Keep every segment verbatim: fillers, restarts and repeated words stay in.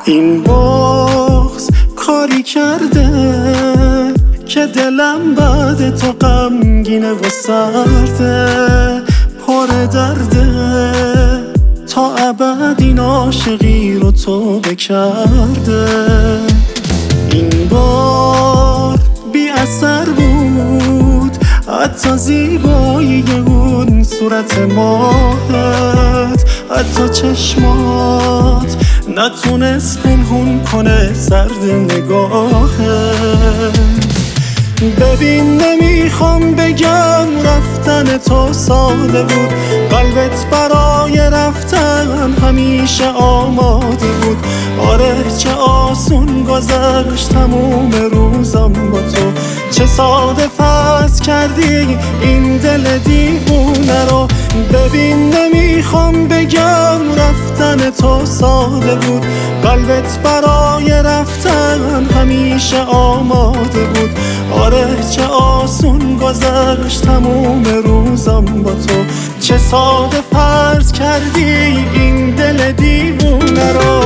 این بغض کاری کرده که دلم بعد تو غمگینه و سرده، پر درده، تا ابد این عاشقی رو تو بکرده. این بار بی اثر بود حتی زیبایی اون صورت ماهت، حتی چشمات نتونست پنهون کنه سرد نگاهت. ببین نمیخوام بگم رفتن تو ساده بود، قلبت برای رفتن همیشه آماده بود. آره چه آسون گذشت تموم روزم با تو، چه ساده فاز کردی این دل دیوونه رو. ببین نمیخوام بگم رفتن تو ساده بود، قلبت برای رفتن همیشه آماده بود. آره چه آسون گذشت تموم روزم با تو، چه ساده فرض کردی این دل دیوونه رو.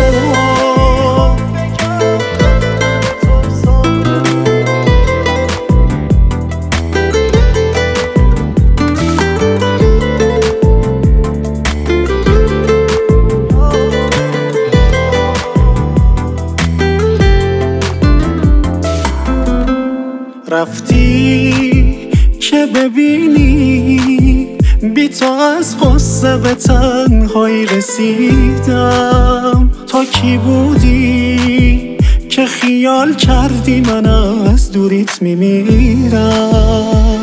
رفتی که ببینی بی تو از غصه به تنهایی رسیدم. تا کی بودی که خیال کردی من از دوریت میمیرم؟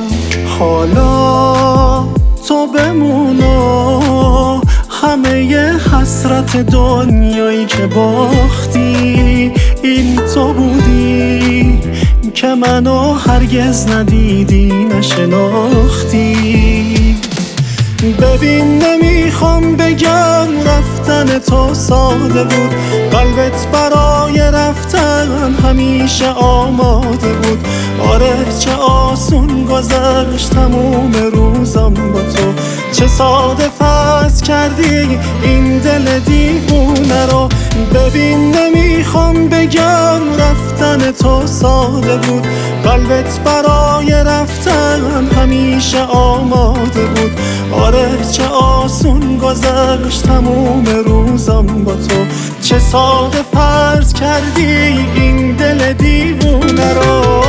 حالا تو بمون و همه ی حسرت دنیایی که باختی این تو بودی که منو هرگز ندیدی نشناختی. ببین نمیخوام بگم رفتن تو ساده بود، قلبت برای رفتن همیشه آماده بود. آره چه آسون گذشت تموم روزم با تو، چه ساده فاز کردی این دل دیوونه رو. ببین نمیخوام بگم رفتن تو ساده بود، قلبت برای رفتن همیشه آماده بود. آره چه آسون گذشت تموم روزم با تو، چه ساده فرض کردی این دل دیوونه رو.